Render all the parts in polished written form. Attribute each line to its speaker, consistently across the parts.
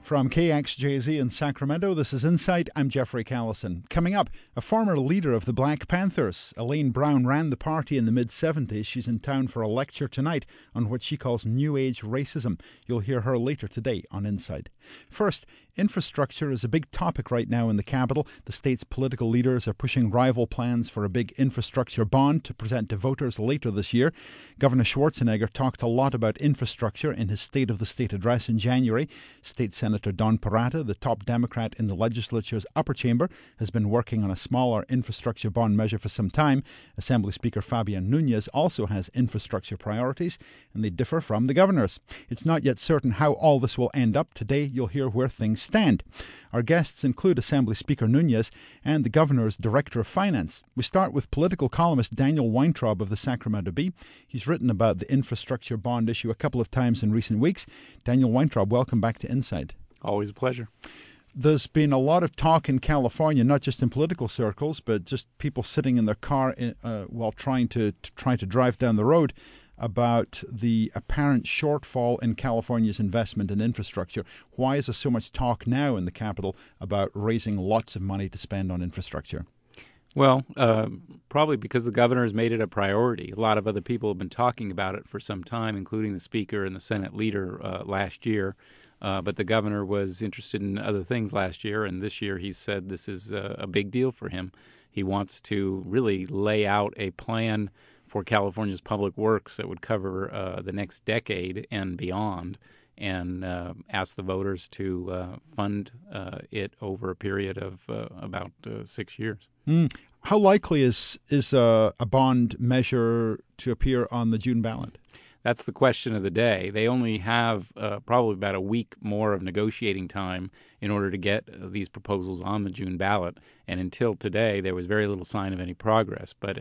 Speaker 1: From KXJZ in Sacramento, this is Insight. I'm Jeffrey Callison. Coming up, a former leader of the Black Panthers, Elaine Brown, ran the party in the mid-70s. She's in town for a lecture tonight on what she calls New Age racism. You'll hear her later today on Insight. First, infrastructure is a big topic right now in the capital. The state's political leaders are pushing rival plans for a big infrastructure bond to present to voters later this year. Governor Schwarzenegger talked a lot about infrastructure in his State of the State address in January. State Senator Don Parata, the top Democrat in the legislature's upper chamber, has been working on a smaller infrastructure bond measure for some time. Assembly Speaker Fabian Nunez also has infrastructure priorities, and they differ from the governor's. It's not yet certain how all this will end up. Today, you'll hear where things stand. Our guests include Assembly Speaker Nunez and the governor's Director of Finance. We start with political columnist Daniel Weintraub of the Sacramento Bee. He's written about the infrastructure bond issue a couple of times in recent weeks. Daniel Weintraub, welcome back to Insight.
Speaker 2: Always a pleasure.
Speaker 1: There's been a lot of talk in California, not just in political circles, but just people sitting in their car while trying to drive down the road, about the apparent shortfall in California's investment in infrastructure. Why is there so much talk now in the capital about raising lots of money to spend on infrastructure?
Speaker 2: Well, probably because the governor has made it a priority. A lot of other people have been talking about it for some time, including the Speaker and the Senate leader last year. But the governor was interested in other things last year, and this year he said this is a big deal for him. He wants to really lay out a plan for California's public works that would cover the next decade and beyond, and ask the voters to fund it over a period of about 6 years.
Speaker 1: How likely is a bond measure to appear on the June ballot?
Speaker 2: That's the question of the day. They only have probably about a week more of negotiating time in order to get these proposals on the June ballot. And until today, there was very little sign of any progress. But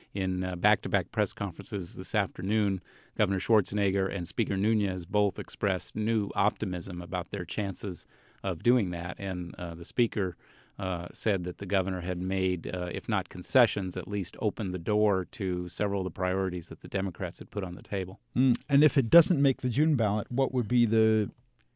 Speaker 2: in back-to-back press conferences this afternoon, Governor Schwarzenegger and Speaker Nunez both expressed new optimism about their chances of doing that. And the Speaker said that the governor had made, if not concessions, at least opened the door to several of the priorities that the Democrats had put on the table.
Speaker 1: And if it doesn't make the June ballot, what would be the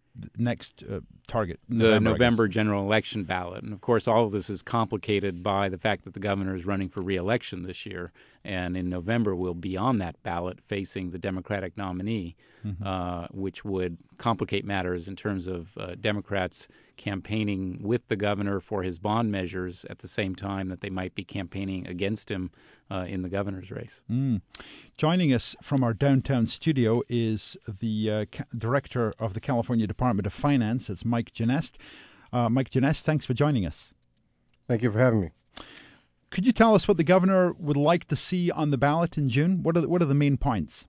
Speaker 1: next target?
Speaker 2: The November general election ballot. And, of course, all of this is complicated by the fact that the governor is running for re-election this year. And in November, we'll be on that ballot facing the Democratic nominee, which would complicate matters in terms of Democrats campaigning with the governor for his bond measures at the same time that they might be campaigning against him in the governor's race.
Speaker 1: Joining us from our downtown studio is the director of the California Department of Finance. It's Mike Genest. Mike Genest, thanks for joining us.
Speaker 3: Thank you for having me.
Speaker 1: Could you tell us what the governor would like to see on the ballot in June? What are the main points?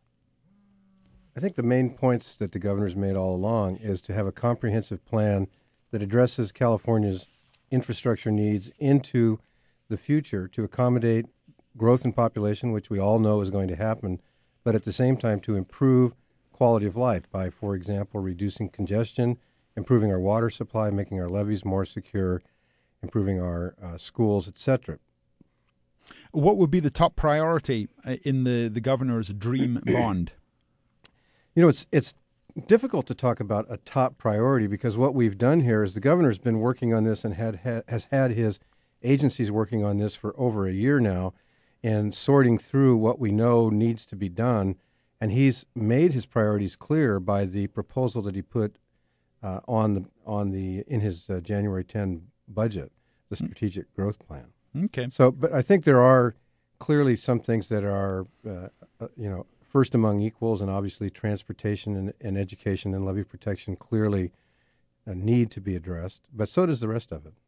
Speaker 3: I think the main points that the governor's made all along is to have a comprehensive plan that addresses California's infrastructure needs into the future to accommodate growth in population, which we all know is going to happen, but at the same time to improve quality of life by, for example, reducing congestion, improving our water supply, making our levees more secure, improving our schools, etc.
Speaker 1: What would be the top priority in the governor's dream bond?
Speaker 3: You know, it's difficult to talk about a top priority because what we've done here is the governor's been working on this and has had his agencies working on this for over a year now and sorting through what we know needs to be done. And he's made his priorities clear by the proposal that he put in his January 10 budget, the strategic growth plan.
Speaker 1: Okay.
Speaker 3: So, but I think there are clearly some things that are, first among equals, and obviously transportation and education and levee protection clearly need to be addressed. But so does the rest of it.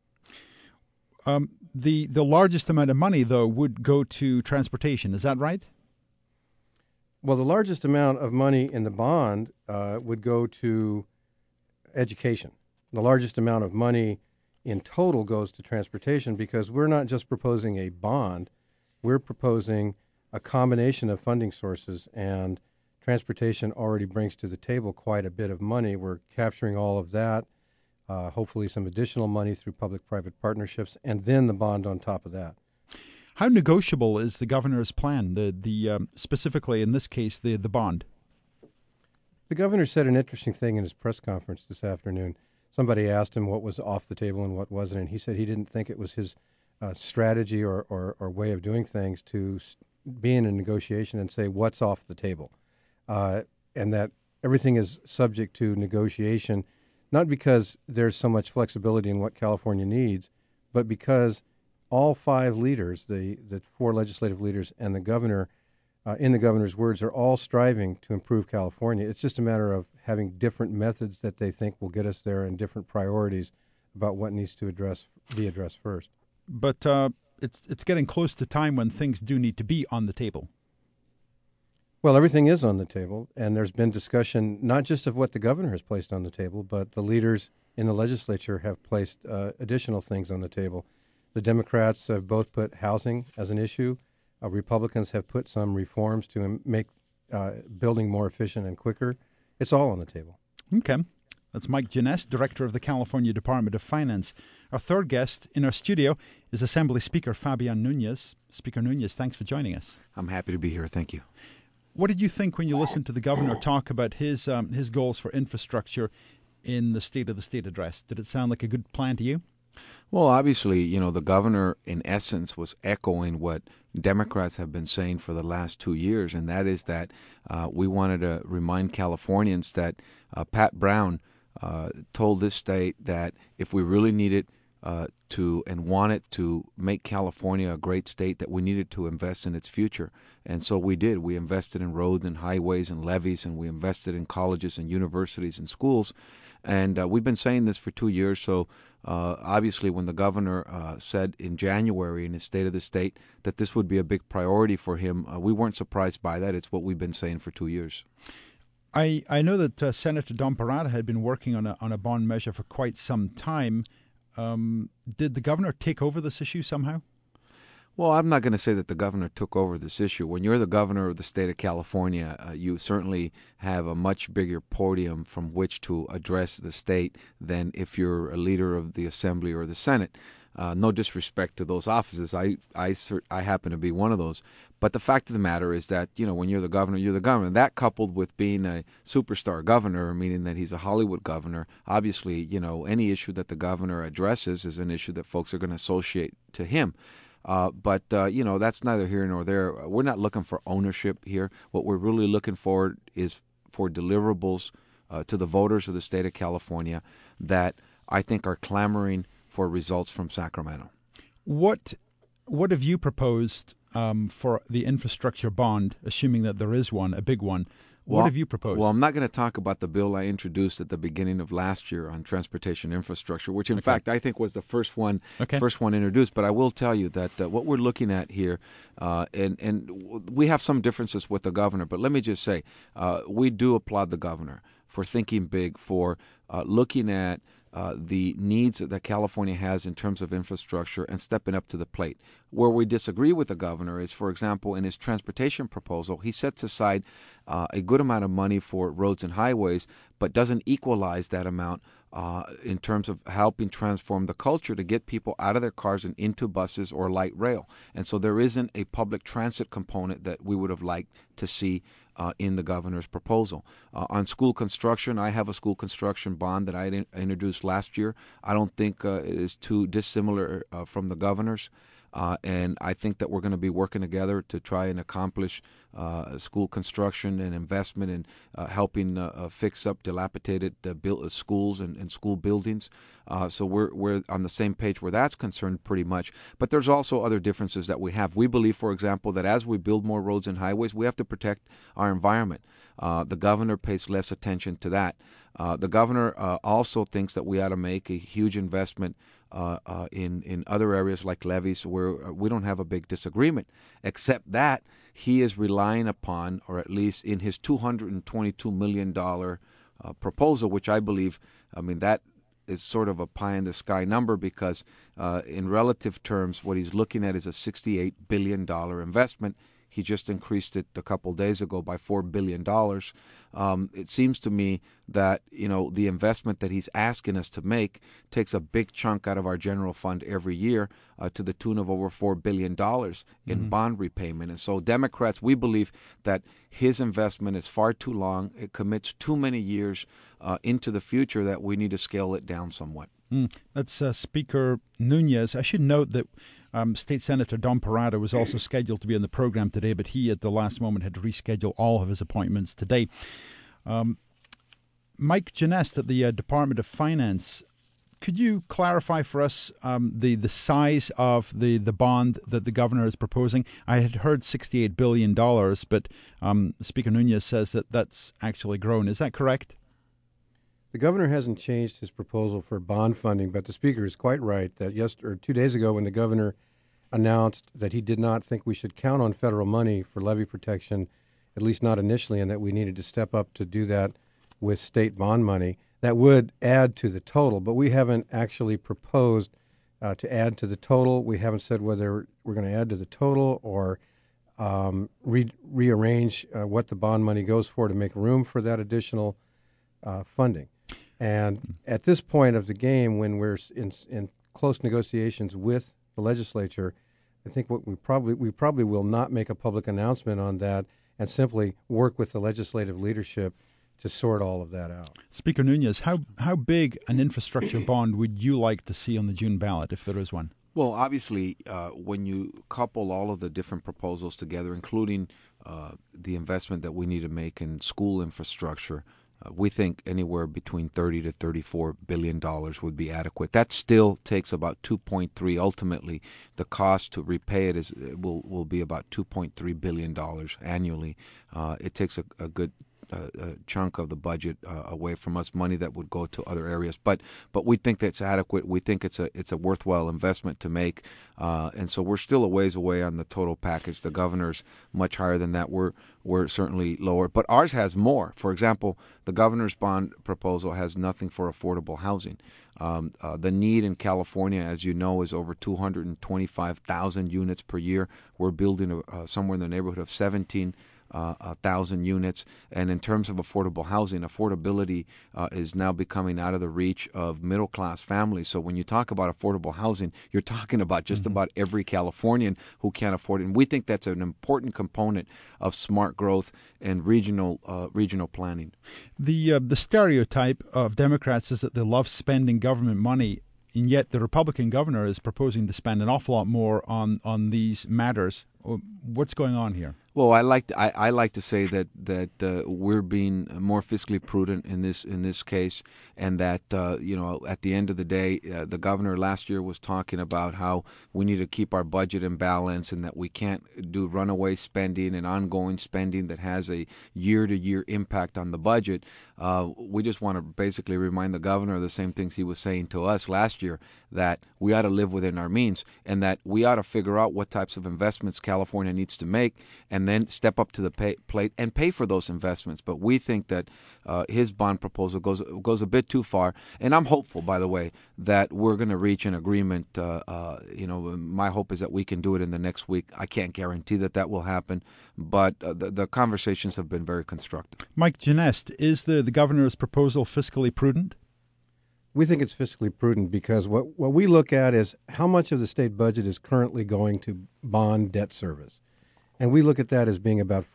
Speaker 1: The largest amount of money, though, would go to transportation. Is that right?
Speaker 3: Well, the largest amount of money in the bond would go to education. The largest amount of money in total goes to transportation because we're not just proposing a bond, we're proposing a combination of funding sources, and transportation already brings to the table quite a bit of money. We're capturing all of that, hopefully some additional money through public-private partnerships, and then the bond on top of that.
Speaker 1: How negotiable is the governor's plan, the specifically in this case, the bond?
Speaker 3: The governor said an interesting thing in his press conference this afternoon. somebody asked him what was off the table and what wasn't, and he said he didn't think it was his strategy or way of doing things to be in a negotiation and say what's off the table, and that everything is subject to negotiation, not because there's so much flexibility in what California needs, but because all five leaders, the four legislative leaders and the governor, in the governor's words, are all striving to improve California. It's just a matter of having different methods that they think will get us there and different priorities about what needs to be addressed first.
Speaker 1: But it's getting close to time when things do need to be on the table.
Speaker 3: Well, everything is on the table, and there's been discussion not just of what the governor has placed on the table, but the leaders in the legislature have placed additional things on the table. The Democrats have both put housing as an issue. Republicans have put some reforms to make building more efficient and quicker. It's all on the table.
Speaker 1: Okay. That's Mike Janess, Director of the California Department of Finance. Our third guest in our studio is Assembly Speaker Fabian Nunez. Speaker Nunez, thanks for joining us.
Speaker 4: I'm happy to be here. Thank you.
Speaker 1: What did you think when you listened to the governor talk about his goals for infrastructure in the State of the State address? Did it sound like a good plan to you?
Speaker 4: Well, obviously, the governor, in essence, was echoing what Democrats have been saying for the last 2 years, and that is that we wanted to remind Californians that Pat Brown told this state that if we really needed and wanted to make California a great state, that we needed to invest in its future. And so we did. We invested in roads and highways and levees, and we invested in colleges and universities and schools. And we've been saying this for 2 years. So obviously when the governor said in January in his State of the State that this would be a big priority for him, we weren't surprised by that. It's what we've been saying for 2 years.
Speaker 1: I know that Senator Don Parada had been working on a bond measure for quite some time. Did the governor take over this issue somehow?
Speaker 4: Well, I'm not going to say that the governor took over this issue. When you're the governor of the state of California, you certainly have a much bigger podium from which to address the state than if you're a leader of the Assembly or the Senate. No disrespect to those offices. I happen to be one of those. But the fact of the matter is that, when you're the governor, you're the governor. That coupled with being a superstar governor, meaning that he's a Hollywood governor, obviously, any issue that the governor addresses is an issue that folks are going to associate to him. But that's neither here nor there. We're not looking for ownership here. What we're really looking for is for deliverables to the voters of the state of California that I think are clamoring for results from Sacramento.
Speaker 1: What have you proposed for the infrastructure bond, assuming that there is one, a big one? What have you proposed?
Speaker 4: Well, I'm not going to talk about the bill I introduced at the beginning of last year on transportation infrastructure, which in fact I think was the first one introduced. But I will tell you that what we're looking at here, and we have some differences with the governor, but let me just say, we do applaud the governor for thinking big, for looking at the needs that California has in terms of infrastructure and stepping up to the plate. Where we disagree with the governor is, for example, in his transportation proposal, he sets aside a good amount of money for roads and highways, but doesn't equalize that amount in terms of helping transform the culture to get people out of their cars and into buses or light rail. And so there isn't a public transit component that we would have liked to see in the governor's proposal. On school construction, I have a school construction bond that I introduced last year. I don't think it is too dissimilar from the governor's. And I think that we're going to be working together to try and accomplish school construction and investment in helping fix up dilapidated schools and school buildings. So we're on the same page where that's concerned pretty much. But there's also other differences that we have. We believe, for example, that as we build more roads and highways, we have to protect our environment. The governor pays less attention to that. The governor also thinks that we ought to make a huge investment in other areas like levees where we don't have a big disagreement, except that he is relying upon, or at least in his $222 million proposal, which I believe, that is sort of a pie-in-the-sky number because in relative terms, what he's looking at is a $68 billion investment. He just increased it a couple days ago by $4 billion. It seems to me that, the investment that he's asking us to make takes a big chunk out of our general fund every year to the tune of over $4 billion in bond repayment. And so Democrats, we believe that his investment is far too long. It commits too many years into the future that we need to scale it down somewhat.
Speaker 1: That's Speaker Nunes. I should note that State Senator Don Parada was also scheduled to be on the program today, but he at the last moment had to reschedule all of his appointments today. Mike Genest at the Department of Finance, could you clarify for us the size of the bond that the governor is proposing? I had heard $68 billion, but Speaker Nunes says that that's actually grown. Is that correct?
Speaker 3: The governor hasn't changed his proposal for bond funding, but the speaker is quite right that 2 days ago when the governor announced that he did not think we should count on federal money for levee protection, at least not initially, and that we needed to step up to do that with state bond money, that would add to the total. But we haven't actually proposed to add to the total. We haven't said whether we're going to add to the total or rearrange what the bond money goes for to make room for that additional funding. And at this point of the game, when we're in close negotiations with the legislature, I think what we probably will not make a public announcement on that and simply work with the legislative leadership to sort all of that out.
Speaker 1: Speaker Nunes, how big an infrastructure bond would you like to see on the June ballot, if there is one?
Speaker 4: Well, obviously, when you couple all of the different proposals together, including the investment that we need to make in school infrastructure, we think anywhere between $30 to $34 billion would be adequate. That still takes about 2.3. Ultimately, the cost to repay it will be about $2.3 billion annually. It takes a good chunk of the budget away from us, money that would go to other areas. But we think that's adequate. We think it's a worthwhile investment to make, and so we're still a ways away on the total package. The governor's much higher than that. We're certainly lower, but ours has more. For example, the governor's bond proposal has nothing for affordable housing. The need in California, as you know, is over 225,000 units per year. We're building somewhere in the neighborhood of 17,000 units. And in terms of affordable housing, affordability is now becoming out of the reach of middle-class families. So when you talk about affordable housing, you're talking about just about every Californian who can't afford it. And we think that's an important component of smart growth and regional planning. The
Speaker 1: stereotype of Democrats is that they love spending government money, and yet the Republican governor is proposing to spend an awful lot more on these matters. What's going on here?
Speaker 4: Well, I like to say that we're being more fiscally prudent in this case, and that at the end of the day, the governor last year was talking about how we need to keep our budget in balance, and that we can't do runaway spending and ongoing spending that has a year-to-year impact on the budget. We just want to basically remind the governor of the same things he was saying to us last year, that we ought to live within our means, and that we ought to figure out what types of investments California needs to make, and then step up to the plate and pay for those investments. But we think that his bond proposal goes a bit too far, and I'm hopeful, by the way, that we're going to reach an agreement. My hope is that we can do it in the next week. I can't guarantee that will happen, but the conversations have been very constructive.
Speaker 1: Mike Genest, is the governor's proposal fiscally prudent?
Speaker 3: We think it's fiscally prudent because what we look at is how much of the state budget is currently going to bond debt service. And we look at that as being about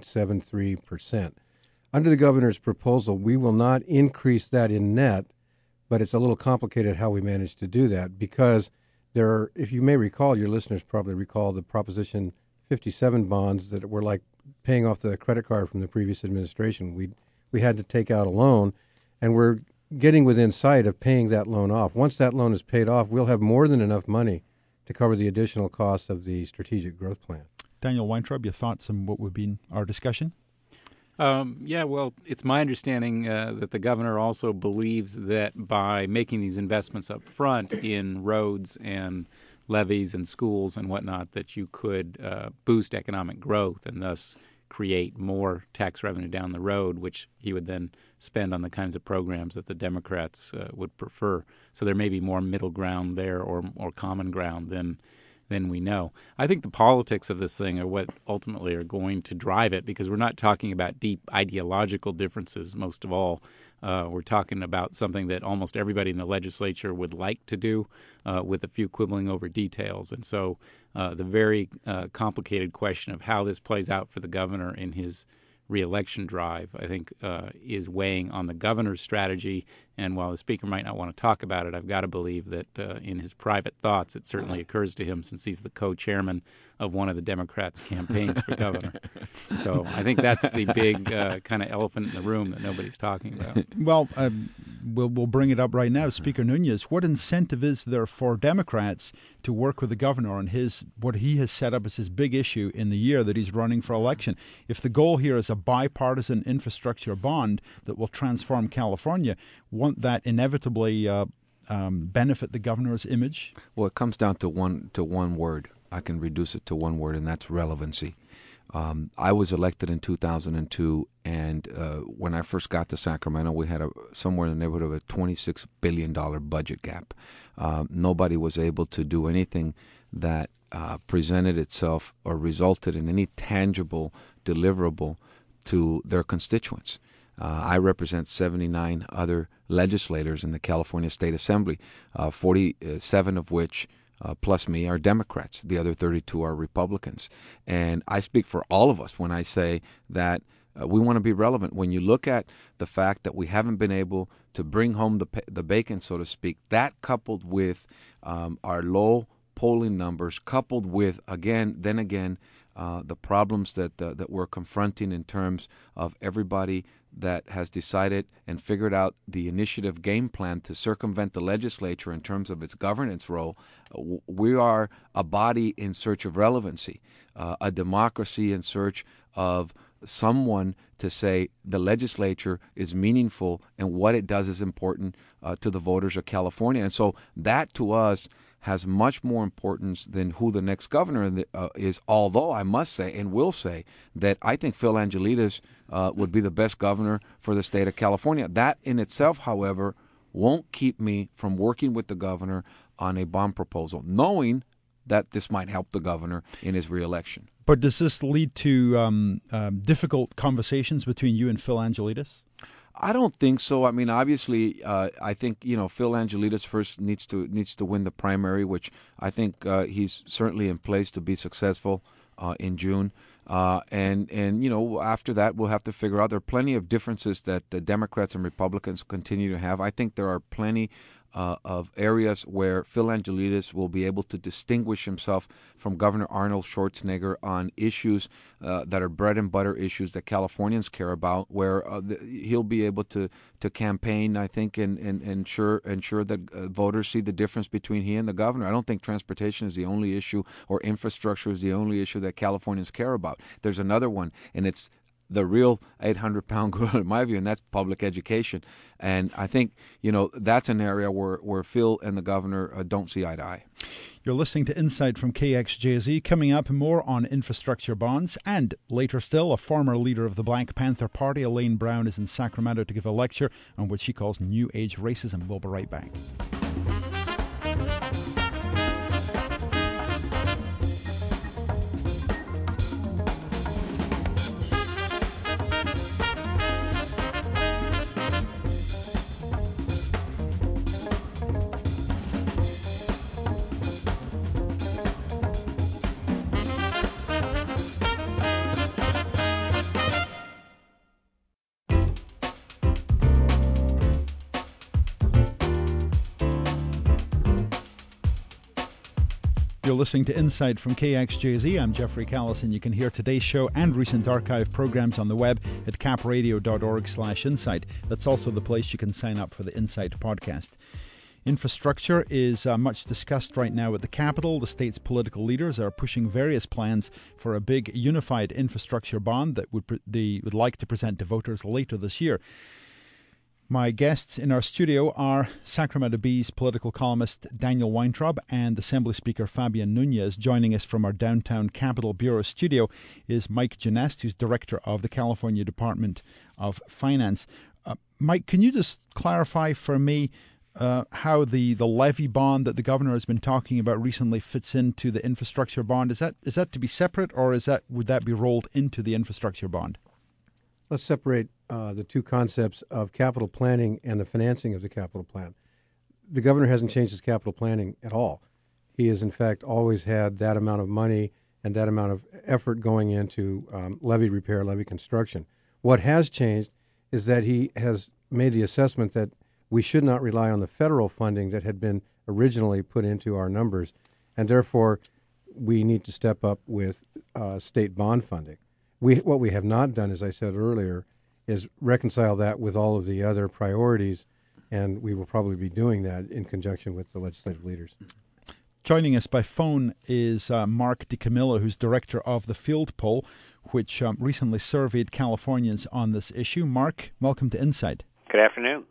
Speaker 3: 4.73%. Under the governor's proposal, we will not increase that in net, but it's a little complicated how we manage to do that because there are, if you may recall, your listeners probably recall the Proposition 57 bonds that were like paying off the credit card from the previous administration. We had to take out a loan, and we're getting within sight of paying that loan off. Once that loan is paid off, we'll have more than enough money to cover the additional costs of the strategic growth plan.
Speaker 1: Daniel Weintraub, your thoughts on what would be our discussion?
Speaker 2: Well, it's my understanding that the governor also believes that by making these investments up front in roads and levees and schools and whatnot, that you could boost economic growth and thus create more tax revenue down the road, which he would then spend on the kinds of programs that the Democrats would prefer. So there may be more middle ground there or more common ground than than we know. I think the politics of this thing are what ultimately are going to drive it, because we're not talking about deep ideological differences most of all. We're talking about something that almost everybody in the legislature would like to do, with a few quibbling over details. And so the very complicated question of how this plays out for the governor in his re-election drive, I think, is weighing on the governor's strategy. And while the speaker might not want to talk about it, I've got to believe that in his private thoughts, it certainly occurs to him, since he's the co-chairman of one of the Democrats' campaigns for governor. So I think that's the big kind of elephant in the room that nobody's talking about.
Speaker 1: Well, we'll bring it up right now. Speaker Nunes, what incentive is there for Democrats to work with the governor on what he has set up as his big issue in the year that he's running for election? If the goal here is a bipartisan infrastructure bond that will transform California, won't that inevitably benefit the governor's image?
Speaker 4: Well, it comes down to one word. I can reduce it to one word, and that's relevancy. I was elected in 2002, and when I first got to Sacramento, we had somewhere in the neighborhood of a $26 billion budget gap. Nobody was able to do anything that presented itself or resulted in any tangible deliverable to their constituents. I represent 79 other legislators in the California State Assembly, 47 of which plus me are Democrats. The other 32 are Republicans. And I speak for all of us when I say that we want to be relevant. When you look at the fact that we haven't been able to bring home the bacon, so to speak, that coupled with our low polling numbers, coupled with, the problems that we're confronting in terms of everybody that has decided and figured out the initiative game plan to circumvent the legislature in terms of its governance role. We are a body in search of relevancy, a democracy in search of someone to say the legislature is meaningful and what it does is important to the voters of California. And so that, to us, has much more importance than who the next governor is, although I must say and will say that I think Phil Angelides would be the best governor for the state of California. That in itself, however, won't keep me from working with the governor on a bond proposal, knowing that this might help the governor in his reelection.
Speaker 1: But does this lead to difficult conversations between you and Phil Angelides?
Speaker 4: I don't think so. I mean, obviously, I think Phil Angelides first needs to win the primary, which I think he's certainly in place to be successful in June. And after that, we'll have to figure out. There are plenty of differences that the Democrats and Republicans continue to have. I think there are plenty of areas where Phil Angelides will be able to distinguish himself from Governor Arnold Schwarzenegger on issues that are bread and butter issues that Californians care about, where he'll be able to campaign, I think, and ensure that voters see the difference between he and the governor. I don't think transportation is the only issue or infrastructure is the only issue that Californians care about. There's another one, and it's the real 800-pound gorilla, in my view, and that's public education. And I think, that's an area where Phil and the governor don't see eye to eye.
Speaker 1: You're listening to Insight from KXJZ. Coming up, more on infrastructure bonds. And later still, a former leader of the Black Panther Party, Elaine Brown, is in Sacramento to give a lecture on what she calls New Age racism. We'll be right back. You're listening to Insight from KXJZ. I'm Jeffrey Callis, and you can hear today's show and recent archive programs on the web at capradio.org/insight. That's also the place you can sign up for the Insight podcast. Infrastructure is much discussed right now at the Capitol. The state's political leaders are pushing various plans for a big unified infrastructure bond that they would like to present to voters later this year. My guests in our studio are Sacramento Bee's political columnist Daniel Weintraub and Assembly Speaker Fabian Nunes. Joining us from our downtown Capitol Bureau studio is Mike Genest, who's director of the California Department of Finance. Mike, can you just clarify for me how the levy bond that the governor has been talking about recently fits into the infrastructure bond? Is that to be separate, or would that be rolled into the infrastructure bond?
Speaker 3: Let's separate the two concepts of capital planning and the financing of the capital plan. The governor hasn't changed his capital planning at all. He has, in fact, always had that amount of money and that amount of effort going into levee repair, levee construction. What has changed is that he has made the assessment that we should not rely on the federal funding that had been originally put into our numbers, and therefore we need to step up with state bond funding. What we have not done, as I said earlier, is reconcile that with all of the other priorities, and we will probably be doing that in conjunction with the legislative leaders.
Speaker 1: Joining us by phone is Mark DiCamillo, who's director of the Field Poll, which recently surveyed Californians on this issue. Mark, welcome to Insight.
Speaker 5: Good afternoon.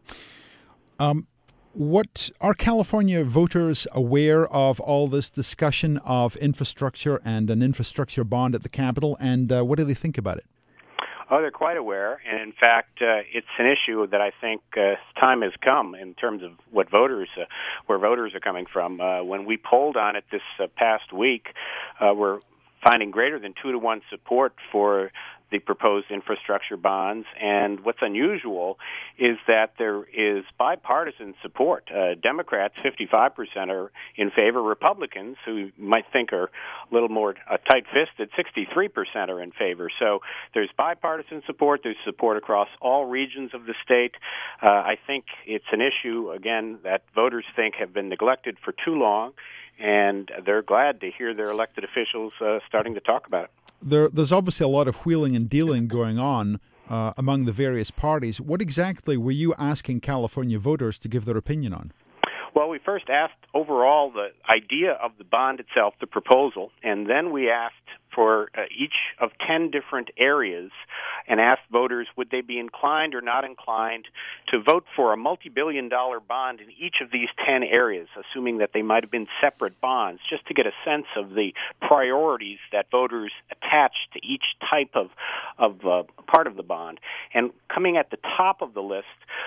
Speaker 1: What are California voters aware of all this discussion of infrastructure and an infrastructure bond at the Capitol, and what do they think about it?
Speaker 5: Oh, they're quite aware, and in fact, it's an issue that I think time has come in terms of where voters are coming from. When we polled on it this past week, we're finding greater than 2-to-1 support for the proposed infrastructure bonds, and what's unusual is that there is bipartisan support. Democrats, 55% are in favor. Republicans, who you might think are a little more tight-fisted, 63% are in favor. So there's bipartisan support. There's support across all regions of the state. I think it's an issue, again, that voters think have been neglected for too long, and they're glad to hear their elected officials starting to talk about it.
Speaker 1: There's obviously a lot of wheeling and dealing going on among the various parties. What exactly were you asking California voters to give their opinion on?
Speaker 5: Well, we first asked overall the idea of the bond itself, the proposal, and then we asked for each of 10 different areas and asked voters would they be inclined or not inclined to vote for a multi-billion-dollar bond in each of these 10 areas, assuming that they might have been separate bonds, just to get a sense of the priorities that voters attach to each type of part of the bond. And coming at the top of the list,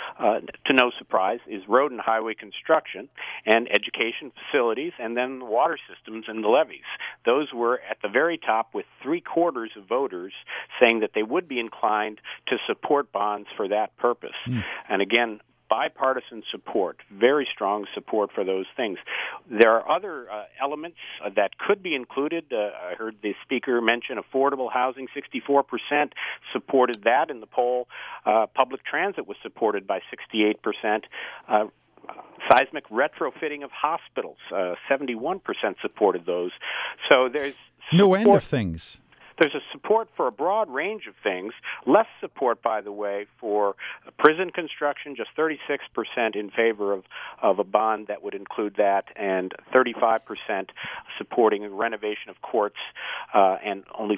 Speaker 5: to no surprise, is road and highway construction and education facilities, and then the water systems and the levees. Those were at the very top, with 3/4 of voters saying that they would be inclined to support bonds for that purpose. And again, bipartisan support, very strong support for those things. There are other elements that could be included. I heard the speaker mention affordable housing. 64% supported that in the poll. Public transit was supported by 68%. Seismic retrofitting of hospitals, 71% supported those. So there's
Speaker 1: no end of things.
Speaker 5: There's a support for a broad range of things. Less support, by the way, for prison construction, just 36% in favor of a bond that would include that, and 35% supporting renovation of courts, and only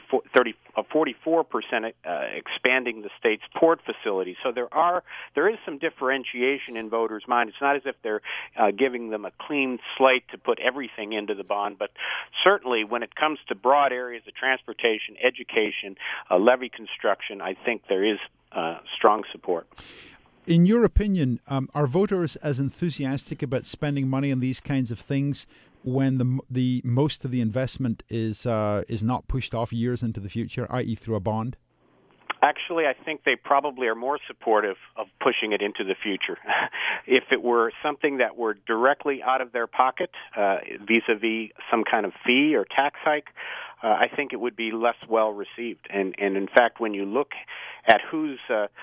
Speaker 5: 44% expanding the state's port facilities. So there is some differentiation in voters' mind. It's not as if they're giving them a clean slate to put everything into the bond, but certainly when it comes to broad areas of transportation, education, levee construction, I think there is strong support.
Speaker 1: In your opinion, are voters as enthusiastic about spending money on these kinds of things when the most of the investment is not pushed off years into the future, i.e. through a bond?
Speaker 5: Actually, I think they probably are more supportive of pushing it into the future. If it were something that were directly out of their pocket, vis-a-vis some kind of fee or tax hike, I think it would be less well received. And in fact, when you look at who's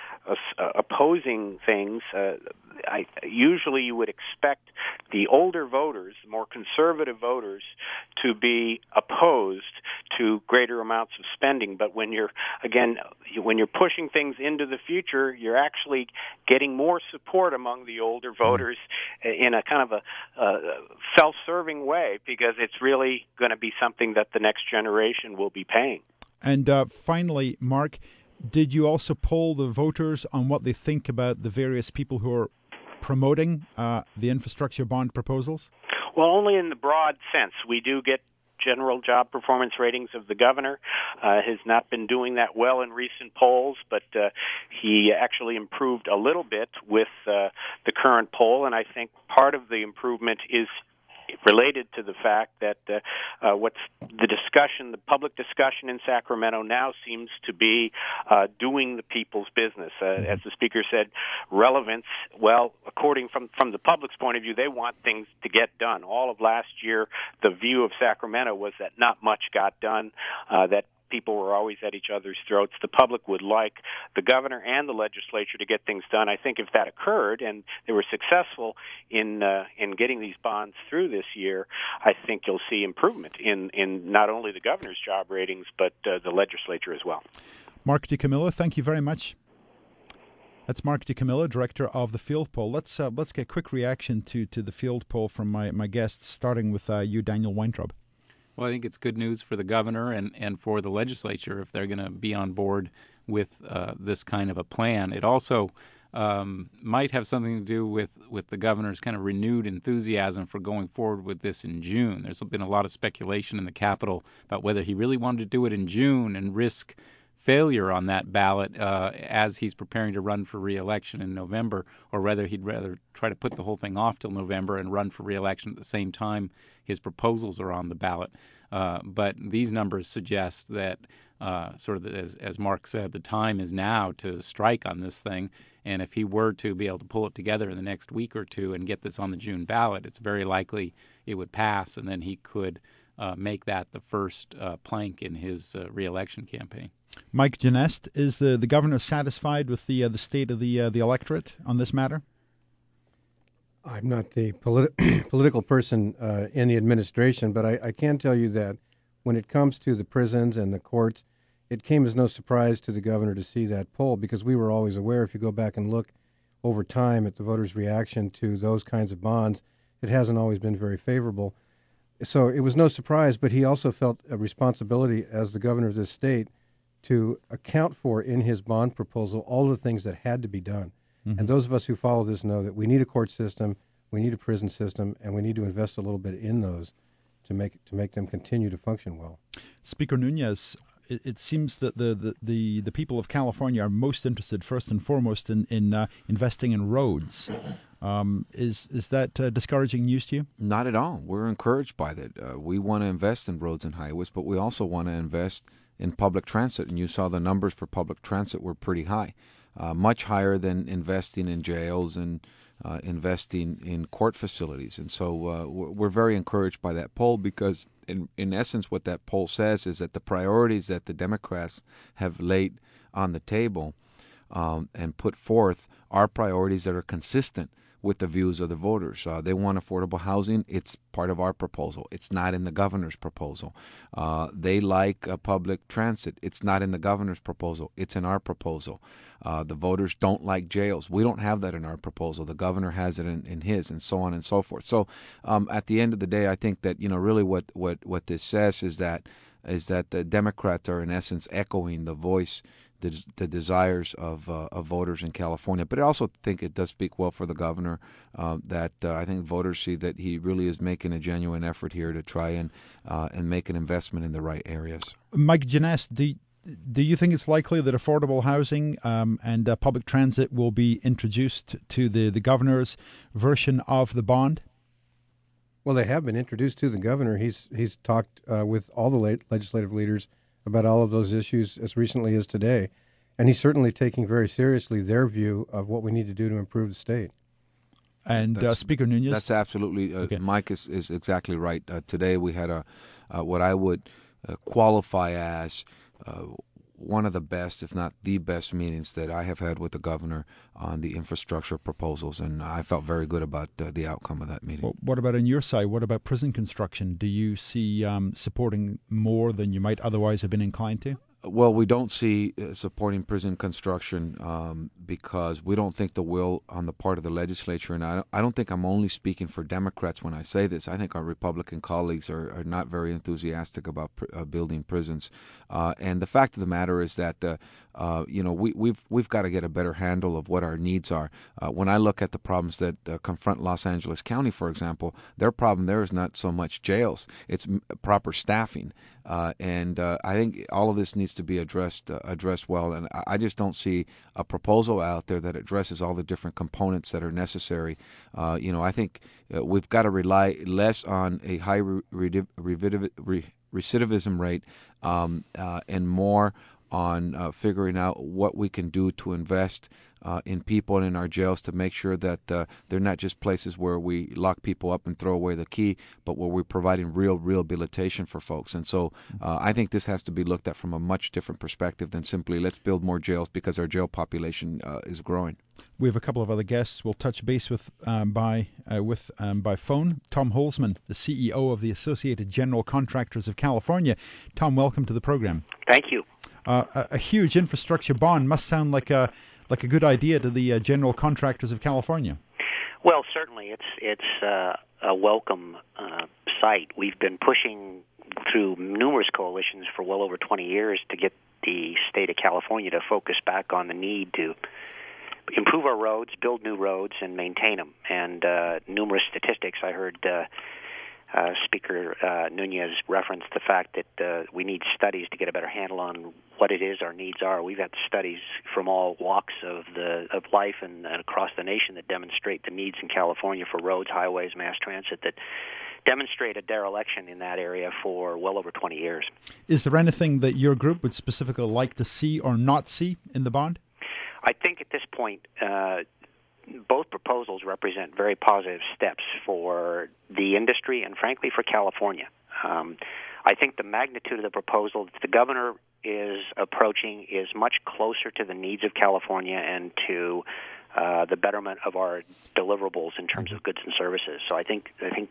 Speaker 5: opposing things, usually you would expect the older voters, the more conservative voters, to be opposed to greater amounts of spending. But when you're pushing things into the future, you're actually getting more support among the older voters in a kind of a self-serving way, because it's really going to be something that the next generation will be paying.
Speaker 1: And finally, Mark, did you also poll the voters on what they think about the various people who are promoting the infrastructure bond proposals?
Speaker 5: Well, only in the broad sense. We do get general job performance ratings of the governor. Has not been doing that well in recent polls, but he actually improved a little bit with the current poll, and I think part of the improvement is related to the fact that what's the discussion, the public discussion in Sacramento now seems to be doing the people's business. As the speaker said, relevance, well, according from the public's point of view, they want things to get done. All of last year, the view of Sacramento was that not much got done, that people were always at each other's throats. The public would like the governor and the legislature to get things done. I think if that occurred and they were successful in getting these bonds through this year, I think you'll see improvement in not only the governor's job ratings but the legislature as well.
Speaker 1: Mark DiCamillo, thank you very much. That's Mark DiCamillo, director of the field poll. Let's get a quick reaction to the field poll from my guests, starting with you, Daniel Weintraub.
Speaker 2: Well, I think it's good news for the governor and for the legislature if they're going to be on board with this kind of a plan. It also might have something to do with the governor's kind of renewed enthusiasm for going forward with this in June. There's been a lot of speculation in the Capitol about whether he really wanted to do it in June and risk failure on that ballot as he's preparing to run for re-election in November, or whether he'd rather try to put the whole thing off till November and run for re-election at the same time his proposals are on the ballot. But these numbers suggest that, sort of as Mark said, the time is now to strike on this thing. And if he were to be able to pull it together in the next week or two and get this on the June ballot, it's very likely it would pass, and then he could make that the first plank in his re-election campaign.
Speaker 1: Mike Genest, is the governor satisfied with the state of the electorate on this matter?
Speaker 3: I'm not the political person in the administration, but I can tell you that when it comes to the prisons and the courts, it came as no surprise to the governor to see that poll, because we were always aware, if you go back and look over time at the voters' reaction to those kinds of bonds, it hasn't always been very favorable. So it was no surprise, but he also felt a responsibility as the governor of this state to account for in his bond proposal all the things that had to be done. Mm-hmm. And those of us who follow this know that we need a court system, we need a prison system, and we need to invest a little bit in those to make them continue to function well. Speaker
Speaker 1: Nunes, it seems that the people of California are most interested, first and foremost, in investing in roads. Is that discouraging news to you?
Speaker 4: Not at all. We're encouraged by that. We want to invest in roads and highways, but we also want to invest in public transit. And you saw the numbers for public transit were pretty high, much higher than investing in jails and investing in court facilities. And so we're very encouraged by that poll, because in essence what that poll says is that the priorities that the Democrats have laid on the table and put forth are priorities that are consistent with the views of the voters. They want affordable housing. It's part of our proposal. It's not in the governor's proposal. They like public transit. It's not in the governor's proposal. It's in our proposal. The voters don't like jails. We don't have that in our proposal. The governor has it in his, and so on and so forth. So at the end of the day, I think that really what this says is that the Democrats are in essence echoing the voice, the desires of voters in California. But I also think it does speak well for the governor that I think voters see that he really is making a genuine effort here to try and make an investment in the right areas.
Speaker 1: Mike Genest, do you think it's likely that affordable housing and public transit will be introduced to the governor's version of the bond?
Speaker 3: Well, they have been introduced to the governor. He's talked with all the legislative leaders about all of those issues as recently as today. And he's certainly taking very seriously their view of what we need to do to improve the state.
Speaker 1: And Speaker Nunes?
Speaker 4: That's absolutely, okay. Mike is exactly right. Today we had what I would qualify as one of the best, if not the best, meetings that I have had with the governor on the infrastructure proposals, and I felt very good about the outcome of that meeting.
Speaker 1: Well, what about on your side? What about prison construction? Do you see supporting more than you might otherwise have been inclined to?
Speaker 4: Well, we don't see supporting prison construction because we don't think the will on the part of the legislature, and I don't think I'm only speaking for Democrats when I say this. I think our Republican colleagues are not very enthusiastic about building prisons. And the fact of the matter is that we've got to get a better handle of what our needs are. When I look at the problems that confront Los Angeles County, for example, their problem there is not so much jails; it's proper staffing. And I think all of this needs to be addressed well. And I just don't see a proposal out there that addresses all the different components that are necessary. I think we've got to rely less on a high recidivism rate and more on figuring out what we can do to invest in people and in our jails to make sure that they're not just places where we lock people up and throw away the key, but where we're providing real rehabilitation for folks. And so I think this has to be looked at from a much different perspective than simply let's build more jails because our jail population is growing.
Speaker 1: We have a couple of other guests we'll touch base with by phone. Tom Holzman, the CEO of the Associated General Contractors of California. Tom, welcome to the program.
Speaker 5: Thank you.
Speaker 1: A huge infrastructure bond must sound like a good idea to the general contractors of California.
Speaker 6: Well, certainly it's a welcome sight. We've been pushing through numerous coalitions for well over 20 years to get the state of California to focus back on the need to improve our roads, build new roads, and maintain them. And numerous statistics. I heard Speaker Nunez referenced the fact that we need studies to get a better handle on what it is our needs are. We've had studies from all walks of life and across the nation that demonstrate the needs in California for roads, highways, mass transit that demonstrate a dereliction in that area for well over 20 years.
Speaker 1: Is there anything that your group would specifically like to see or not see in the bond?
Speaker 6: I think at this point, both proposals represent very positive steps for the industry and, frankly, for California. I think the magnitude of the proposal that the governor is approaching is much closer to the needs of California and to the betterment of our deliverables in terms of goods and services. So I think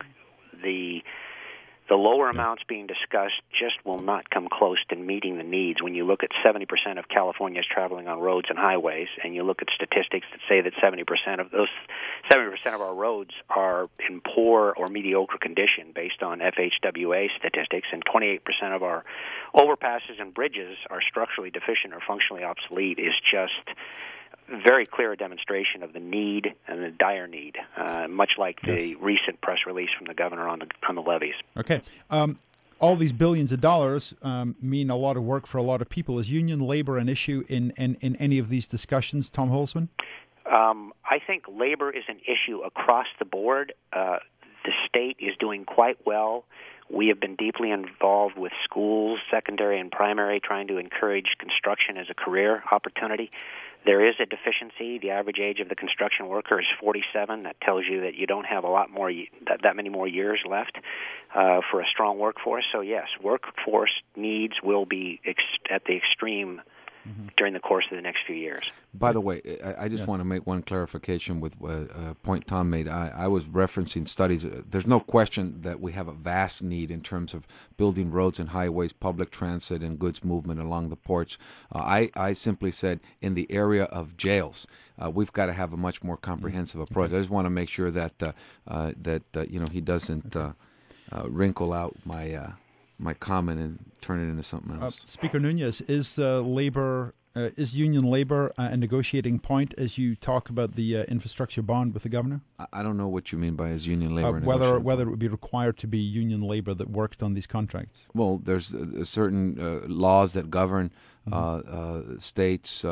Speaker 6: the lower amounts being discussed just will not come close to meeting the needs. When you look at 70% of Californians traveling on roads and highways, and you look at statistics that say that 70% of our roads are in poor or mediocre condition based on FHWA statistics, and 28% of our overpasses and bridges are structurally deficient or functionally obsolete, is just very clear demonstration of the need and the dire need, much like the recent press release from the governor on the levies.
Speaker 1: Okay. All these billions of dollars mean a lot of work for a lot of people. Is union labor an issue in any of these discussions, Tom Holzman?
Speaker 6: I think labor is an issue across the board. The state is doing quite well. We have been deeply involved with schools, secondary and primary, trying to encourage construction as a career opportunity. There is a deficiency. The average age of the construction worker is 47. That tells you that you don't have a lot more, that many more years left for a strong workforce. So yes, workforce needs will be at the extreme during the course of the next few years.
Speaker 4: By the way, I just want to make one clarification with a point Tom made. I was referencing studies. There's no question that we have a vast need in terms of building roads and highways, public transit, and goods movement along the ports. I simply said in the area of jails, we've got to have a much more comprehensive approach. I just want to make sure that he doesn't wrinkle out my comment and turn it into something else.
Speaker 1: Speaker Nunez, is union labor a negotiating point as you talk about the infrastructure bond with the governor?
Speaker 4: I don't know what you mean by is union labor.
Speaker 1: Whether it would be required to be union labor that worked on these contracts.
Speaker 4: Well, there's certain laws that govern states,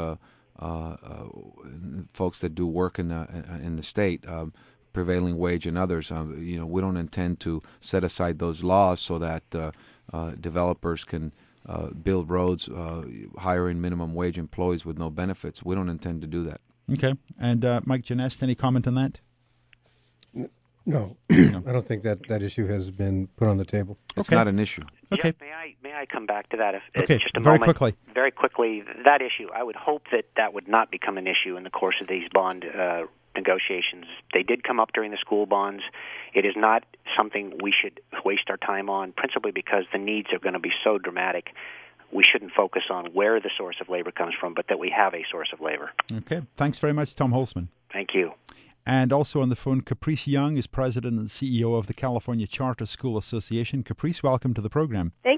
Speaker 4: folks that do work in the state. Prevailing wage and others. We don't intend to set aside those laws so that developers can build roads, hiring minimum wage employees with no benefits. We don't intend to do that.
Speaker 1: Okay. And Mike Genest, any comment on that?
Speaker 3: No. I don't think that issue has been put on the table.
Speaker 4: It's not an issue.
Speaker 1: Okay.
Speaker 6: Jeff, may I come back to that? Just a
Speaker 1: very
Speaker 6: moment.
Speaker 1: Quickly.
Speaker 6: Very quickly, that issue, I would hope that would not become an issue in the course of these bond negotiations. They did come up during the school bonds. It is not something we should waste our time on, principally because the needs are going to be so dramatic. We shouldn't focus on where the source of labor comes from, but that we have a source of labor.
Speaker 1: Okay. Thanks very much, Tom Holzman.
Speaker 6: Thank you.
Speaker 1: And also on the phone, Caprice Young is president and CEO of the California Charter School Association. Caprice, welcome to the program.
Speaker 7: Thank you.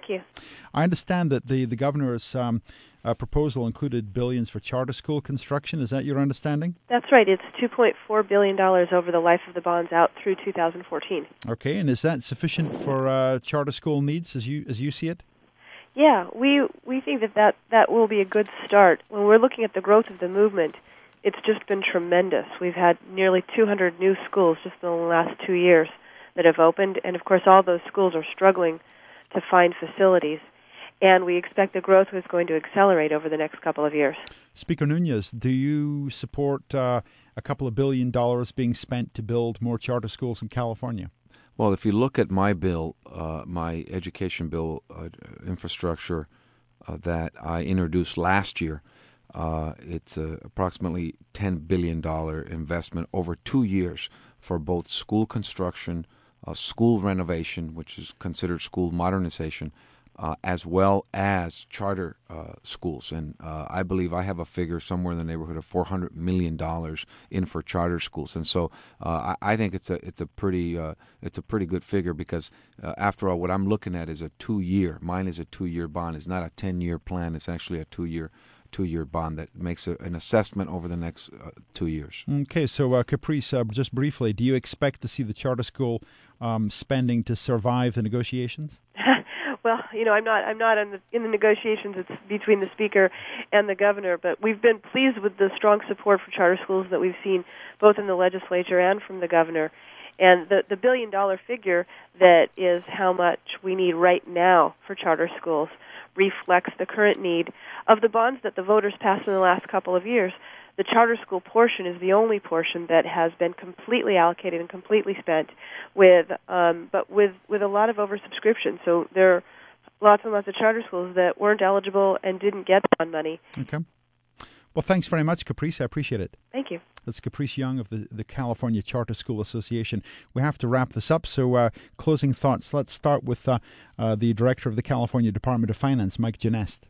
Speaker 7: you.
Speaker 1: I understand that the governor's proposal included billions for charter school construction. Is that your understanding?
Speaker 7: That's right. It's $2.4 billion over the life of the bonds out through 2014.
Speaker 1: Okay, and is that sufficient for charter school needs as you see it?
Speaker 7: Yeah, we think that will be a good start. When we're looking at the growth of the movement, it's just been tremendous. We've had nearly 200 new schools just in the last 2 years that have opened, and of course all those schools are struggling to find facilities, and we expect the growth is going to accelerate over the next couple of years.
Speaker 1: Speaker Nunes, do you support a couple of $1 billion being spent to build more charter schools in California?
Speaker 4: Well, if you look at my bill, my education bill infrastructure that I introduced last year, it's approximately $10 billion investment over 2 years for both school construction, school renovation, which is considered school modernization, as well as charter schools. And I believe I have a figure somewhere in the neighborhood of $400 million in for charter schools. And so I think it's a pretty good figure because after all, what I'm looking at is a 2-year. Mine is a 2-year bond. It's not a 10-year plan. It's actually a 2-year bond that makes an assessment over the next 2 years.
Speaker 1: Okay, so Caprice, just briefly, do you expect to see the charter school spending to survive the negotiations?
Speaker 7: Well, I'm not in the negotiations. It's between the Speaker and the Governor, but we've been pleased with the strong support for charter schools that we've seen both in the legislature and from the Governor. And the $1 billion figure that is how much we need right now for charter schools reflects the current need of the bonds that the voters passed in the last couple of years. The charter school portion is the only portion that has been completely allocated and completely spent but with a lot of oversubscription. So there are lots and lots of charter schools that weren't eligible and didn't get bond money.
Speaker 1: Okay. Well, thanks very much, Caprice. I appreciate it.
Speaker 7: Thank you.
Speaker 1: That's Caprice Young of the California Charter School Association. We have to wrap this up, so closing thoughts. Let's start with the Director of the California Department of Finance, Mike Genest.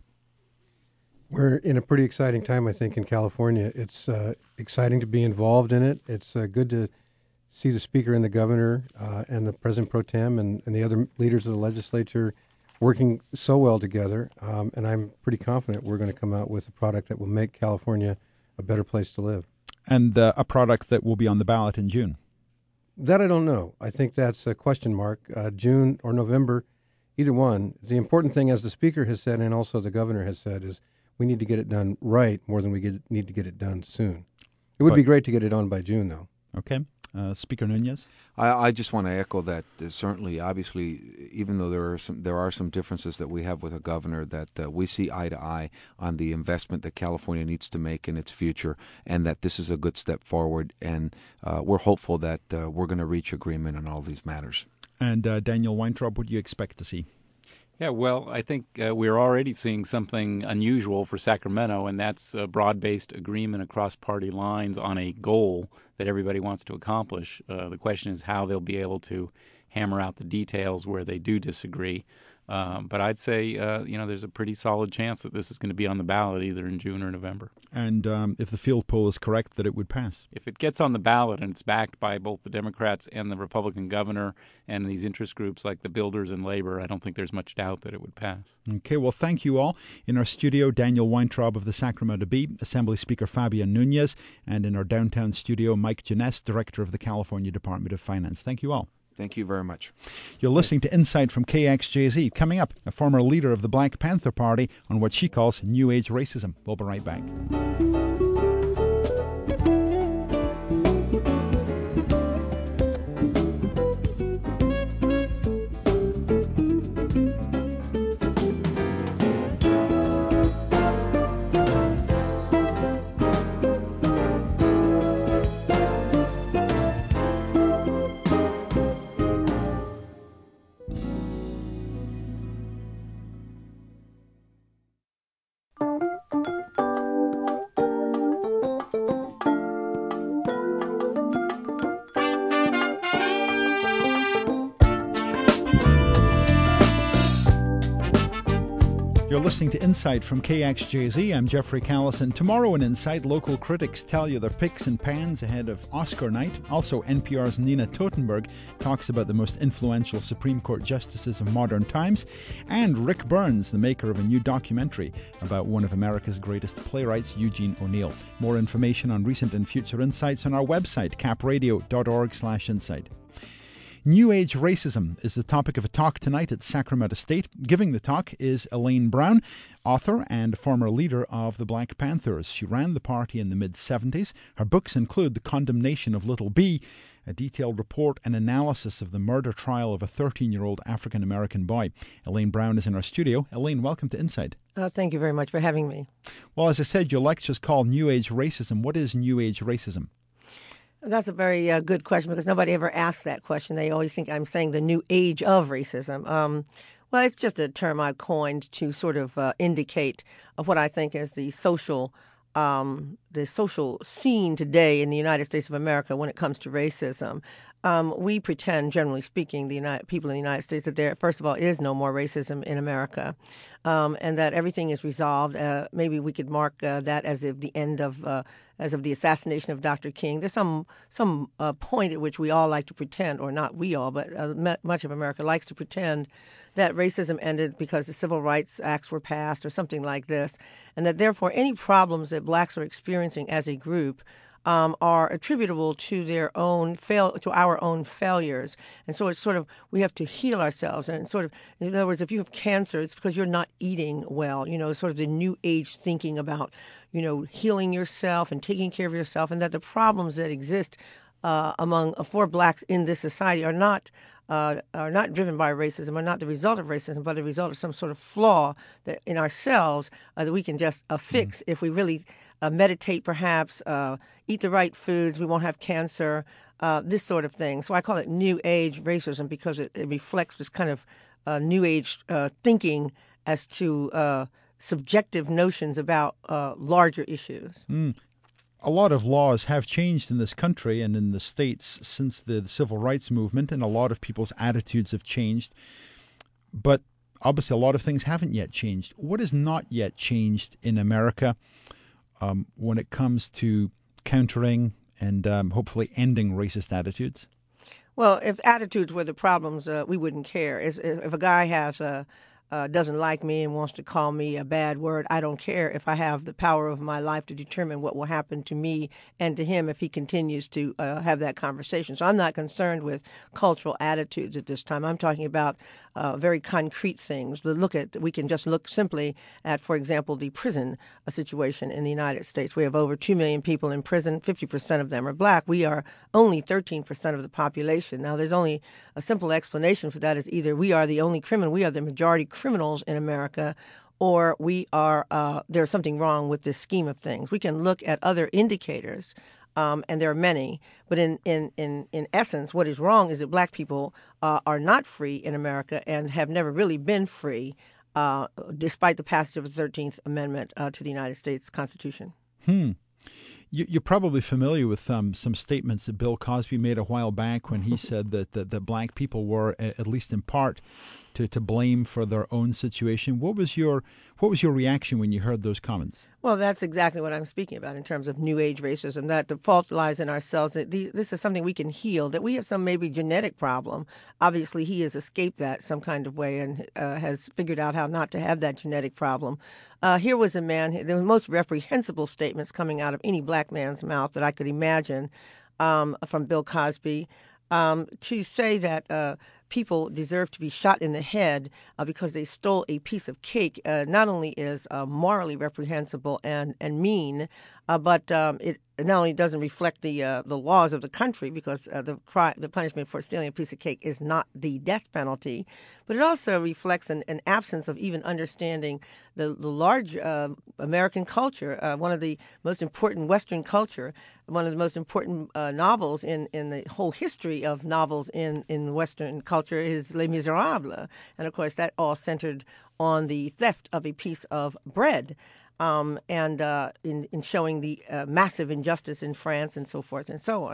Speaker 3: We're in a pretty exciting time, I think, in California. It's exciting to be involved in it. It's good to see the Speaker and the Governor and the President Pro Tem and the other leaders of the legislature working so well together. And I'm pretty confident we're going to come out with a product that will make California a better place to live.
Speaker 1: And a product that will be on the ballot in June.
Speaker 3: That I don't know. I think that's a question mark. June or November, either one. The important thing, as the Speaker has said and also the Governor has said, is we need to get it done right more than we need to get it done soon. It would be great to get it on by June, though.
Speaker 1: Okay. Speaker Nunes?
Speaker 4: I just want to echo that certainly, obviously, even though there are some differences that we have with a governor, that we see eye to eye on the investment that California needs to make in its future, and that this is a good step forward. And we're hopeful that we're going to reach agreement on all these matters.
Speaker 1: And Daniel Weintraub, what do you expect to see?
Speaker 2: Yeah, well, I think we're already seeing something unusual for Sacramento, and that's a broad-based agreement across party lines on a goal that everybody wants to accomplish. The question is how they'll be able to hammer out the details where they do disagree. But I'd say, there's a pretty solid chance that this is going to be on the ballot either in June or November.
Speaker 1: And if the field poll is correct, that it would pass?
Speaker 2: If it gets on the ballot and it's backed by both the Democrats and the Republican governor and these interest groups like the Builders and Labor, I don't think there's much doubt that it would pass.
Speaker 1: Okay, well, thank you all. In our studio, Daniel Weintraub of the Sacramento Bee, Assembly Speaker Fabian Nunes, and in our downtown studio, Mike Genest, Director of the California Department of Finance. Thank you all.
Speaker 4: Thank you very much.
Speaker 1: You're listening to Insight from KXJZ. Coming up, a former leader of the Black Panther Party on what she calls New Age racism. We'll be right back. You're listening to Insight from KXJZ. I'm Jeffrey Callison. Tomorrow in Insight, local critics tell you their picks and pans ahead of Oscar night. Also, NPR's Nina Totenberg talks about the most influential Supreme Court justices of modern times. And Rick Burns, the maker of a new documentary about one of America's greatest playwrights, Eugene O'Neill. More information on recent and future insights on our website, capradio.org/insight. New Age racism is the topic of a talk tonight at Sacramento State. Giving the talk is Elaine Brown, author and former leader of the Black Panthers. She ran the party in the mid-70s. Her books include The Condemnation of Little B, a detailed report and analysis of the murder trial of a 13-year-old African-American boy. Elaine Brown is in our studio. Elaine, welcome to Insight.
Speaker 8: Thank you very much for having me.
Speaker 1: Well, as I said, your lecture is called New Age Racism. What is New Age racism?
Speaker 8: That's a very good question because nobody ever asks that question. They always think I'm saying the new age of racism. Well, it's just a term I coined to sort of indicate what I think is the social scene today in the United States of America when it comes to racism. We pretend, generally speaking, people in the United States, that there, first of all, is no more racism in America, and that everything is resolved. Maybe we could mark that as of the end of, as of the assassination of Dr. King. There's some point at which we all like to pretend, or not we all, but much of America likes to pretend that racism ended because the Civil Rights Acts were passed or something like this, and that therefore any problems that blacks are experiencing as a group are attributable to their own to our own failures. And so it's sort of, we have to heal ourselves. And sort of, in other words, if you have cancer, it's because you're not eating well, sort of the new age thinking about, healing yourself and taking care of yourself, and that the problems that exist for blacks in this society are not driven by racism, are not the result of racism, but the result of some sort of flaw that in ourselves that we can just fix if we really meditate, perhaps, eat the right foods, we won't have cancer, this sort of thing. So I call it New Age racism because it reflects this kind of New Age thinking as to subjective notions about larger issues.
Speaker 1: A lot of laws have changed in this country and in the States since the civil rights movement, and a lot of people's attitudes have changed. But obviously a lot of things haven't yet changed. What has not yet changed in America when it comes to countering and hopefully ending racist attitudes?
Speaker 8: Well, if attitudes were the problems, we wouldn't care. If a guy doesn't like me and wants to call me a bad word, I don't care if I have the power of my life to determine what will happen to me and to him if he continues to have that conversation. So I'm not concerned with cultural attitudes at this time. I'm talking about very concrete things. We can just look simply at, for example, the prison situation in the United States. We have over 2 million people in prison. 50% of them are black. We are only 13% of the population. Now, there's only a simple explanation for that is either we are the only criminal, we are the majority criminals in America, or we are there's something wrong with this scheme of things. We can look at other indicators, and there are many, but in essence, what is wrong is that black people are not free in America and have never really been free, despite the passage of the 13th Amendment to the United States Constitution.
Speaker 1: You're probably familiar with some statements that Bill Cosby made a while back when he said that black people were, at least in part, to blame for their own situation. What was your reaction when you heard those comments?
Speaker 8: Well, that's exactly what I'm speaking about in terms of New Age racism, that the fault lies in ourselves, that this is something we can heal, that we have some maybe genetic problem. Obviously, he has escaped that some kind of way and has figured out how not to have that genetic problem. Here was a man, the most reprehensible statements coming out of any black man's mouth that I could imagine from Bill Cosby, to say that people deserve to be shot in the head because they stole a piece of cake not only is morally reprehensible and mean, but it not only doesn't reflect the laws of the country because the punishment for stealing a piece of cake is not the death penalty, but it also reflects an absence of even understanding the large American culture, one of the most important Western culture, one of the most important novels in the whole history of novels in Western culture is Les Miserables. And, of course, that all centered on the theft of a piece of bread. And in showing the massive injustice in France and so forth and so on.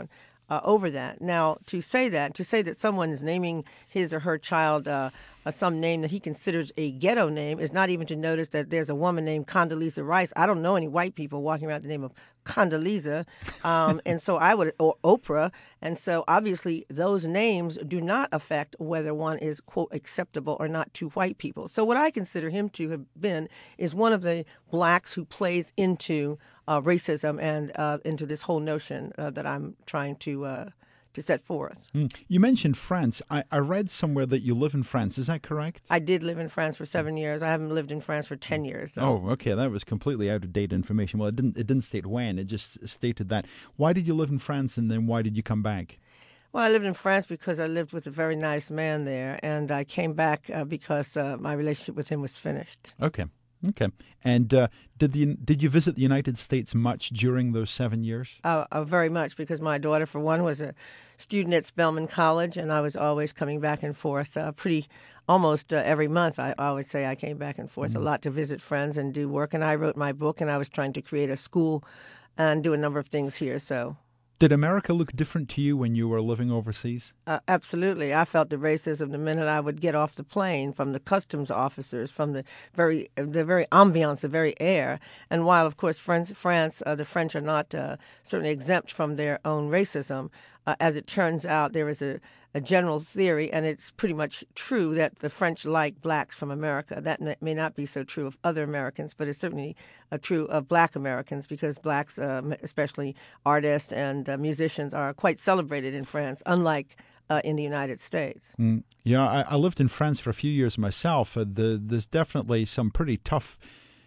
Speaker 8: over that. Now, to say that someone is naming his or her child some name that he considers a ghetto name is not even to notice that there's a woman named Condoleezza Rice. I don't know any white people walking around the name of Condoleezza, and so or Oprah. And so obviously those names do not affect whether one is, quote, acceptable or not to white people. So what I consider him to have been is one of the blacks who plays into racism and into this whole notion that I'm trying to set forth.
Speaker 1: You mentioned France. I read somewhere that you live in France. Is that correct?
Speaker 8: I did live in France for 7 years. I haven't lived in France for 10 years. So.
Speaker 1: Oh, okay. That was completely out of date information. Well, it didn't state when. It just stated that. Why did you live in France, and then why did you come back?
Speaker 8: Well, I lived in France because I lived with a very nice man there, and I came back because my relationship with him was finished.
Speaker 1: Okay. And did you visit the United States much during those 7 years?
Speaker 8: Very much, because my daughter, for one, was a student at Spelman College, and I was always coming back and forth almost every month. I would say I came back and forth a lot to visit friends and do work. And I wrote my book, and I was trying to create a school and do a number of things here. So.
Speaker 1: Did America look different to you when you were living overseas?
Speaker 8: Absolutely. I felt the racism the minute I would get off the plane, from the customs officers, from the very ambiance, the very air. And while, of course, France, the French are not certainly exempt from their own racism, as it turns out, there is a general theory, and it's pretty much true, that the French like blacks from America. That may not be so true of other Americans, but it's certainly true of black Americans, because blacks, especially artists and musicians, are quite celebrated in France, unlike in the United States.
Speaker 1: Yeah, I lived in France for a few years myself. There's definitely some pretty tough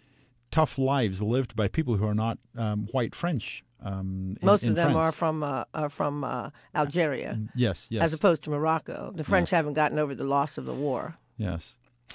Speaker 1: lives lived by people who are not white French.
Speaker 8: Most of them
Speaker 1: France.
Speaker 8: are from Algeria.
Speaker 1: Yes.
Speaker 8: As opposed to Morocco. The French haven't gotten over the loss of the war.
Speaker 1: Yes.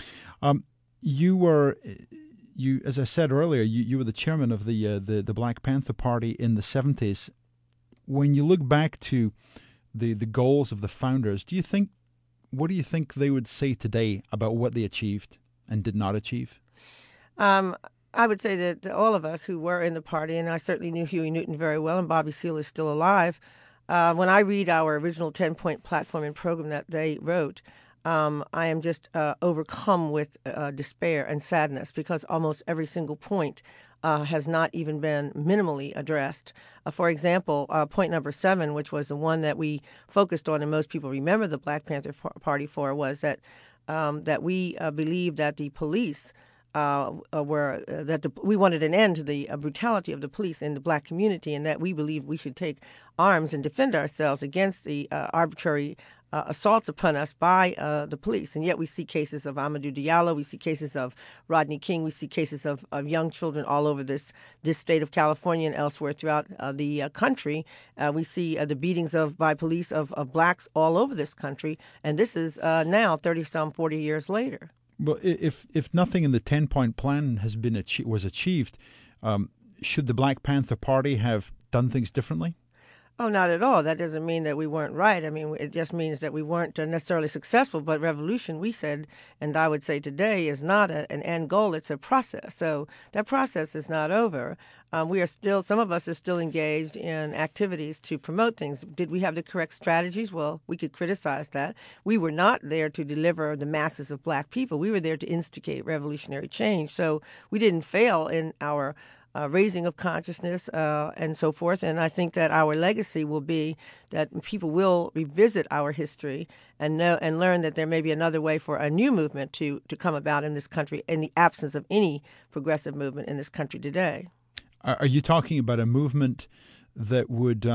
Speaker 1: You, as I said earlier, you were the chairman of the Black Panther Party in the 70s. When you look back to the goals of the founders, what do you think they would say today about what they achieved and did not achieve?
Speaker 8: I would say that all of us who were in the party, and I certainly knew Huey Newton very well, and Bobby Seale is still alive, when I read our original 10-point platform and program that they wrote, I am just overcome with despair and sadness, because almost every single point has not even been minimally addressed. For example, point number 7, which was the one that we focused on and most people remember the Black Panther Party for, was that we believed that the police we wanted an end to the brutality of the police in the black community, and that we believe we should take arms and defend ourselves against the arbitrary assaults upon us by the police. And yet we see cases of Amadou Diallo, we see cases of Rodney King, we see cases of young children all over this state of California and elsewhere throughout the country. We see the beatings by police of blacks all over this country, and this is now 30-some, 40 years later.
Speaker 1: Well, if nothing in the 10-point plan was achieved, should the Black Panther Party have done things differently?
Speaker 8: Oh, not at all. That doesn't mean that we weren't right. I mean, it just means that we weren't necessarily successful. But revolution, we said, and I would say today, is not an end goal. It's a process. So that process is not over. Some of us are still engaged in activities to promote things. Did we have the correct strategies? Well, we could criticize that. We were not there to deliver the masses of black people. We were there to instigate revolutionary change. So we didn't fail in our raising of consciousness and so forth. And I think that our legacy will be that people will revisit our history and learn that there may be another way for a new movement to come about in this country in the absence of any progressive movement in this country today.
Speaker 1: Are you talking about a movement that would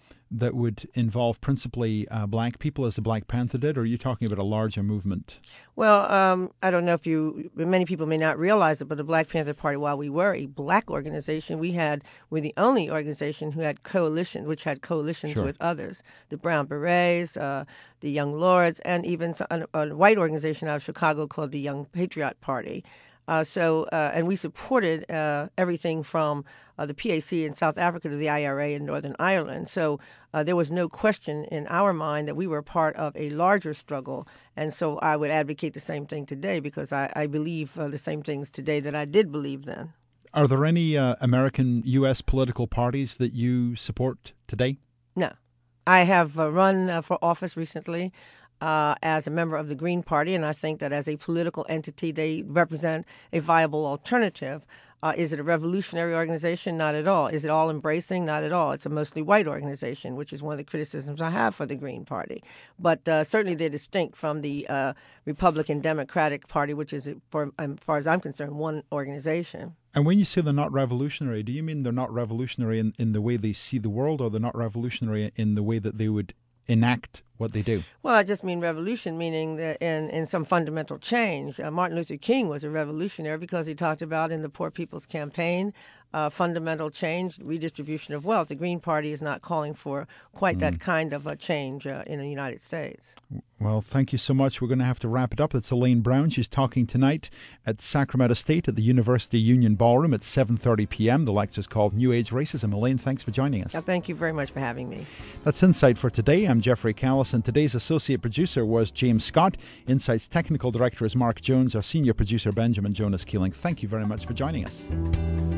Speaker 1: involve principally black people, as the Black Panther did, or are you talking about a larger movement?
Speaker 8: Well, I don't know many people may not realize it, but the Black Panther Party, while we were a black organization, we're the only organization who had coalitions
Speaker 1: Sure.
Speaker 8: with others, the Brown Berets, the Young Lords, and even a white organization out of Chicago called the Young Patriot Party. And we supported everything from the PAC in South Africa to the IRA in Northern Ireland. So there was no question in our mind that we were part of a larger struggle. And so I would advocate the same thing today, because I believe the same things today that I did believe then.
Speaker 1: Are there any American U.S. political parties that you support today?
Speaker 8: No. I have run for office recently as a member of the Green Party, and I think that as a political entity, they represent a viable alternative. Is it a revolutionary organization? Not at all. Is it all embracing? Not at all. It's a mostly white organization, which is one of the criticisms I have for the Green Party. But certainly they're distinct from the Republican Democratic Party, which is, as far as I'm concerned, one organization.
Speaker 1: And when you say they're not revolutionary, do you mean they're not revolutionary in the way they see the world, or they're not revolutionary in the way that they would enact what they do?
Speaker 8: Well, I just mean revolution, meaning that in some fundamental change. Martin Luther King was a revolutionary because he talked about in the Poor People's Campaign fundamental change, redistribution of wealth. The Green Party is not calling for quite that kind of a change in the United States.
Speaker 1: Well, thank you so much. We're going to have to wrap it up. It's Elaine Brown. She's talking tonight at Sacramento State at the University Union Ballroom at 7:30 p.m. The lecture's called New Age Racism. Elaine, thanks for joining us.
Speaker 8: Thank you very much for having me.
Speaker 1: That's Insight for today. I'm Jeffrey Callison. Today's associate producer was James Scott. Insight's technical director is Mark Jones. Our senior producer, Benjamin Jonas Keeling. Thank you very much for joining us.